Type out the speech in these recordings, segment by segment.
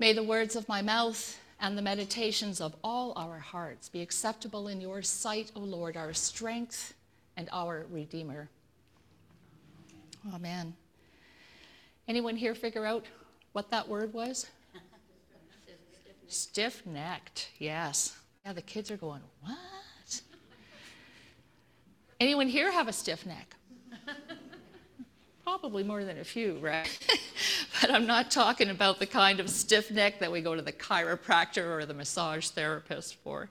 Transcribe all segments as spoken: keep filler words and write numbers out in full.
May the words of my mouth and the meditations of all our hearts be acceptable in your sight, O Lord, our strength and our Redeemer. Amen. Anyone here figure out what that word was? Stiff-necked, yes. Yeah, the kids are going, what? Anyone here have a stiff neck? Probably more than a few, right? But I'm not talking about the kind of stiff neck that we go to the chiropractor or the massage therapist for.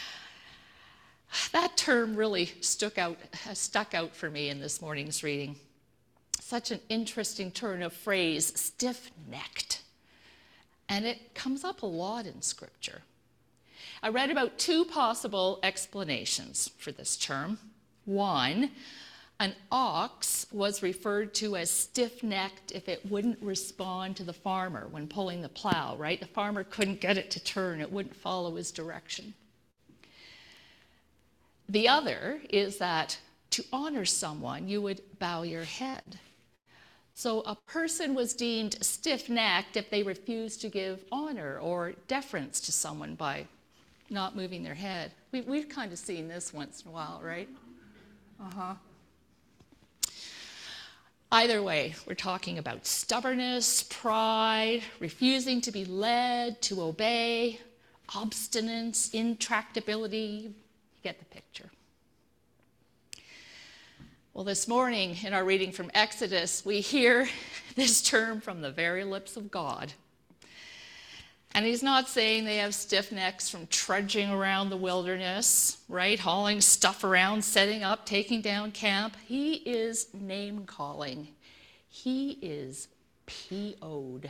That term really stuck out, stuck out for me in this morning's reading. Such an interesting turn of phrase, stiff-necked. And it comes up a lot in Scripture. I read about two possible explanations for this term. One, an ox was referred to as stiff-necked if it wouldn't respond to the farmer when pulling the plow, right? The farmer couldn't get it to turn. It wouldn't follow his direction. The other is that to honor someone, you would bow your head. So a person was deemed stiff-necked if they refused to give honor or deference to someone by not moving their head. We, we've kind of seen this once in a while, right? Uh-huh. Either way, we're talking about stubbornness, pride, refusing to be led, to obey, obstinance, intractability. You get the picture. Well, this morning in our reading from Exodus, we hear this term from the very lips of God. And he's not saying they have stiff necks from trudging around the wilderness, right? Hauling stuff around, setting up, taking down camp. He is name calling. He is P O'd.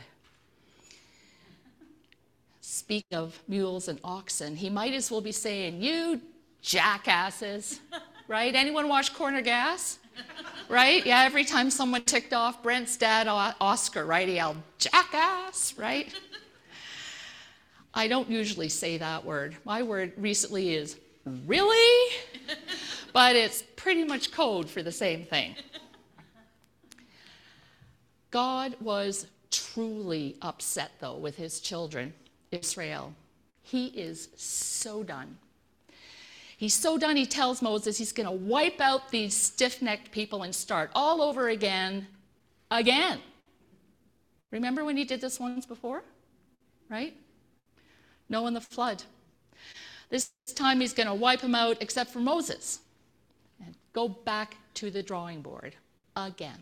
Speak of mules and oxen, he might as well be saying, you jackasses, right? Anyone watch Corner Gas? Right? Yeah, every time someone ticked off Brent's dad, Oscar, right? He yelled, jackass, right? I don't usually say that word. My word recently is, really? But it's pretty much code for the same thing. God was truly upset, though, with his children, Israel. He is so done. He's so done, he tells Moses he's going to wipe out these stiff-necked people and start all over again, again. Remember when he did this once before? Right? Noah and the flood. This time he's going to wipe them out except for Moses and go back to the drawing board again.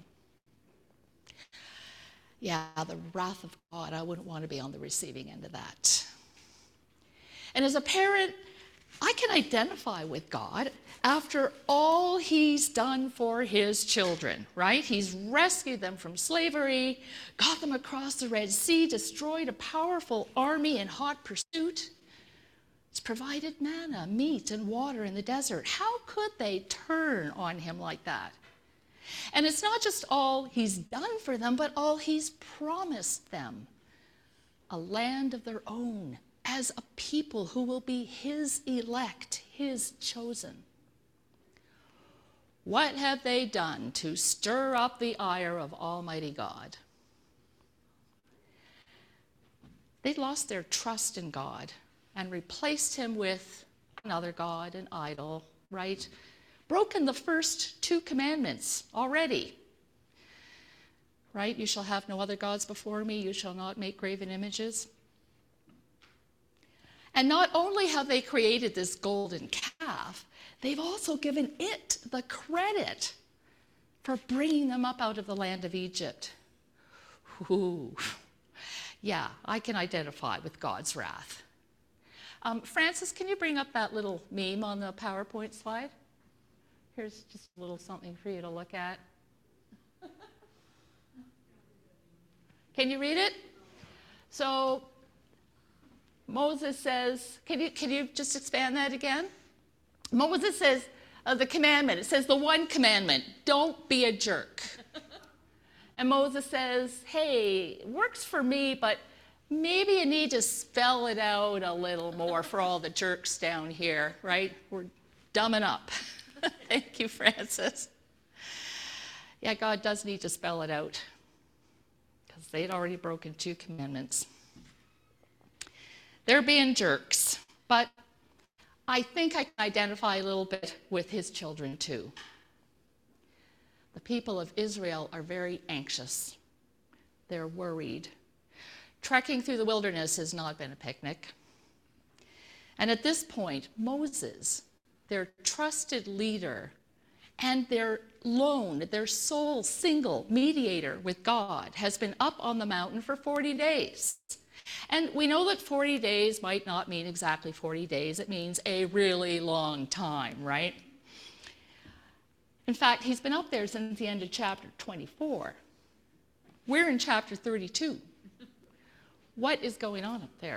Yeah, the wrath of God, I wouldn't want to be on the receiving end of that. And as a parent, I can identify with God after all he's done for his children, right? He's rescued them from slavery, got them across the Red Sea, destroyed a powerful army in hot pursuit. He's provided manna, meat, and water in the desert. How could they turn on him like that? And it's not just all he's done for them, but all he's promised them. A land of their own, as a people who will be his elect, his chosen. What have they done to stir up the ire of Almighty God? They lost their trust in God and replaced him with another god, an idol, right? Broken the first two commandments already, right? You shall have no other gods before me. You shall not make graven images. And not only have they created this golden calf, they've also given it the credit for bringing them up out of the land of Egypt. Ooh. Yeah, I can identify with God's wrath. Um, Francis, can you bring up that little meme on the PowerPoint slide? Here's just a little something for you to look at. Can you read it? So Moses says, can you, can you just expand that again? Moses says, uh, the commandment, it says the one commandment, don't be a jerk. And Moses says, hey, it works for me, but maybe you need to spell it out a little more for all the jerks down here, right? We're dumbing up. Thank you, Francis. Yeah, God does need to spell it out because they'd already broken two commandments. They're being jerks, but I think I can identify a little bit with his children too. The people of Israel are very anxious. They're worried. Trekking through the wilderness has not been a picnic. And at this point, Moses, their trusted leader and their lone, their sole single mediator with God, has been up on the mountain for forty days. And we know that forty days might not mean exactly forty days. It means a really long time, right? In fact, he's been up there since the end of chapter twenty-four. We're in chapter thirty-two. What is going on up there?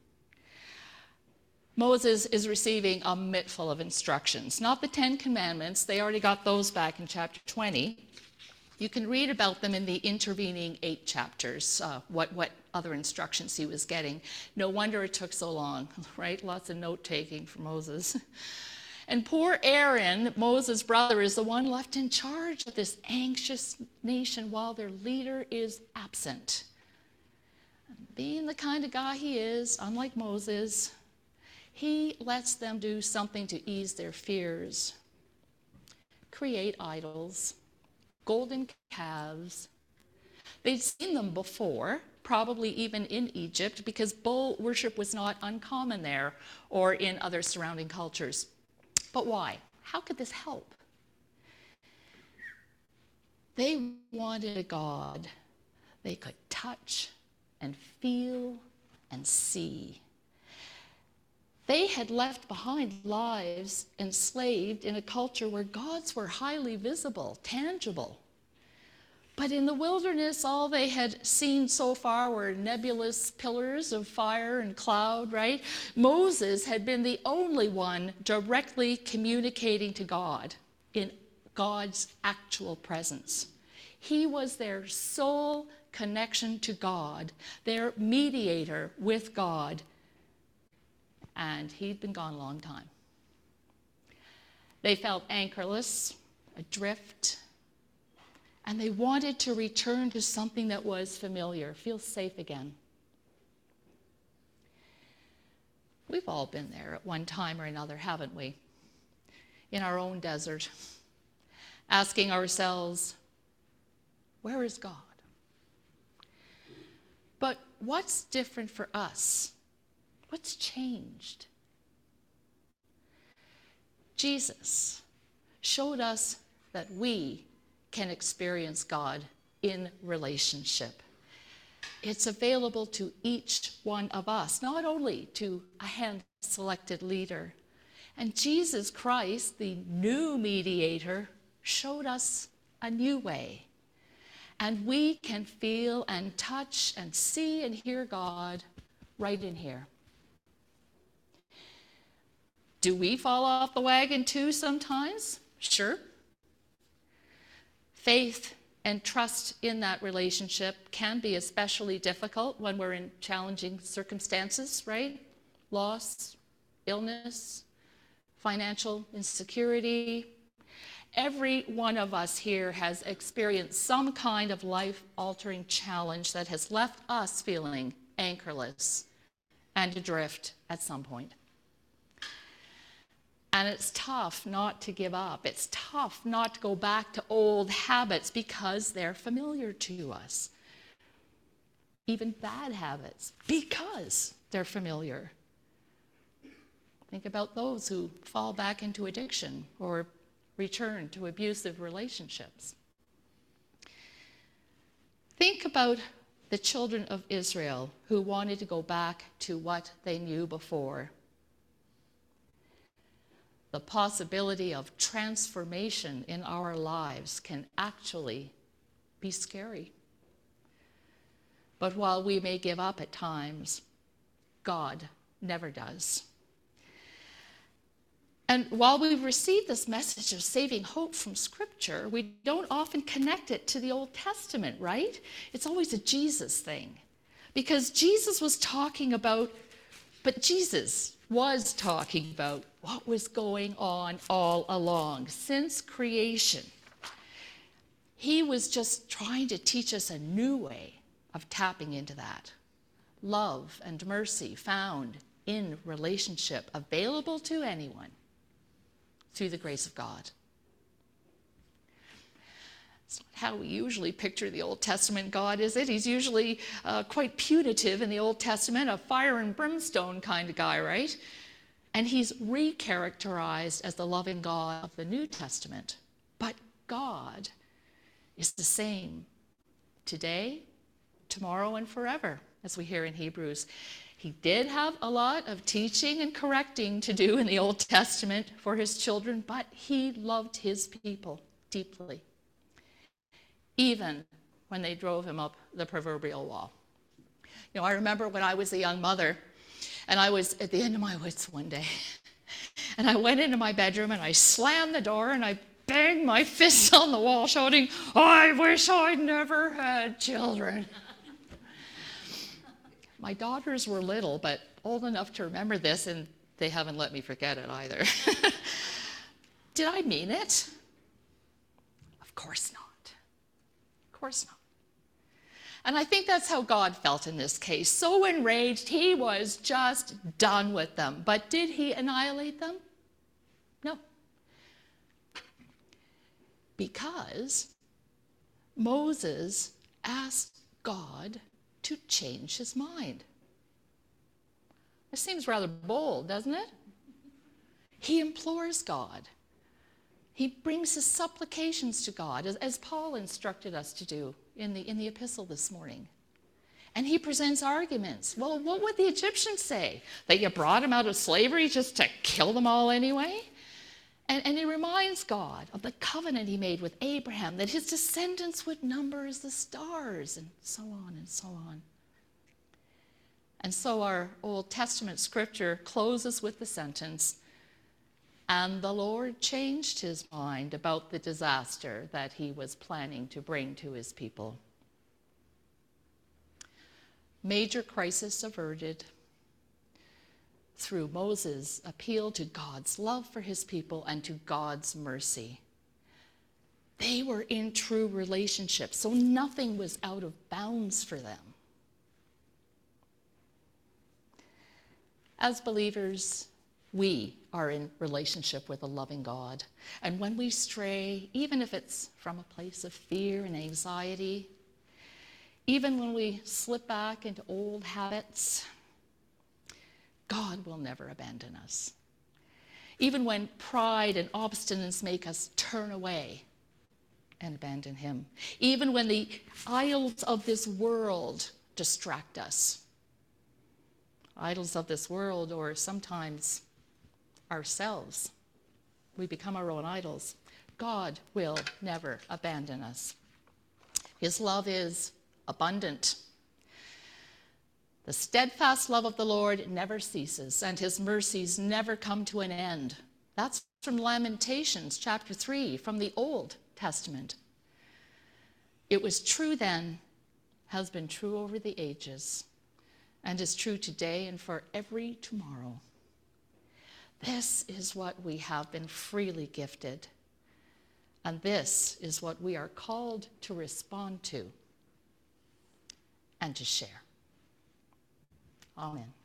Moses is receiving a mittful of instructions, not the Ten Commandments. They already got those back in chapter twenty. You can read about them in the intervening eight chapters, uh, what, what other instructions he was getting. No wonder it took so long, right? Lots of note-taking for Moses. And poor Aaron, Moses' brother, is the one left in charge of this anxious nation while their leader is absent. Being the kind of guy he is, unlike Moses, he lets them do something to ease their fears. Create idols, golden calves. They'd seen them before, probably even in Egypt, because bull worship was not uncommon there or in other surrounding cultures. But why? How could this help? They wanted a God they could touch and feel and see. They had left behind lives enslaved in a culture where gods were highly visible, tangible. But in the wilderness, all they had seen so far were nebulous pillars of fire and cloud, right? Moses had been the only one directly communicating to God in God's actual presence. He was their sole connection to God, their mediator with God, and he'd been gone a long time. They felt anchorless, adrift, and they wanted to return to something that was familiar, feel safe again. We've all been there at one time or another, haven't we? In our own desert, asking ourselves, where is God? But what's different for us? What's changed? Jesus showed us that we can experience God in relationship. It's available to each one of us, not only to a hand-selected leader. And Jesus Christ, the new mediator, showed us a new way. And we can feel and touch and see and hear God right in here. Do we fall off the wagon too sometimes? Sure. Faith and trust in that relationship can be especially difficult when we're in challenging circumstances, right? Loss, illness, financial insecurity. Every one of us here has experienced some kind of life-altering challenge that has left us feeling anchorless and adrift at some point. And it's tough not to give up. It's tough not to go back to old habits because they're familiar to us. Even bad habits, because they're familiar. Think about those who fall back into addiction or return to abusive relationships. Think about the children of Israel who wanted to go back to what they knew before. The possibility of transformation in our lives can actually be scary. But while we may give up at times, God never does. And while we've received this message of saving hope from Scripture, we don't often connect it to the Old Testament, right? It's always a Jesus thing. Because Jesus was talking about, but Jesus was talking about what was going on all along since creation. He was just trying to teach us a new way of tapping into that. love and mercy found in relationship available to anyone through the grace of God. It's not how we usually picture the Old Testament God, is it? He's usually uh, quite punitive in the Old Testament, a fire and brimstone kind of guy, right? And he's recharacterized as the loving God of the New Testament. But God is the same today, tomorrow, and forever, as we hear in Hebrews. He did have a lot of teaching and correcting to do in the Old Testament for his children, but he loved his people deeply, even when they drove him up the proverbial wall. You know, I remember when I was a young mother, and I was at the end of my wits one day, and I went into my bedroom and I slammed the door and I banged my fists on the wall shouting, "I wish I'd never had children." My daughters were little, but old enough to remember this, and they haven't let me forget it either. Did I mean it? Of course not. Of course not. And I think that's how God felt in this case. So enraged, he was just done with them. But did he annihilate them? No. Because Moses asked God to change his mind. It seems rather bold, doesn't it? He implores God. He brings his supplications to God, as, as Paul instructed us to do in the, in the epistle this morning. And he presents arguments. Well, what would the Egyptians say? That you brought them out of slavery just to kill them all anyway? And, and he reminds God of the covenant he made with Abraham, that his descendants would number as the stars, and so on and so on. And so our Old Testament scripture closes with the sentence, "And the Lord changed his mind about the disaster that he was planning to bring to his people." Major crisis averted through Moses' appeal to God's love for his people and to God's mercy. They were in true relationship, so nothing was out of bounds for them. As believers, we are in relationship with a loving God. And when we stray, even if it's from a place of fear and anxiety, even when we slip back into old habits, God will never abandon us. Even when pride and obstinance make us turn away and abandon him. Even when the idols of this world distract us. Idols of this world, or sometimes ourselves. We become our own idols. God will never abandon us. His love is abundant. The steadfast love of the Lord never ceases, and his mercies never come to an end. That's from Lamentations chapter three, from the Old Testament. It was true then, has been true over the ages, and is true today and for every tomorrow. This is what we have been freely gifted, and this is what we are called to respond to and to share. Amen.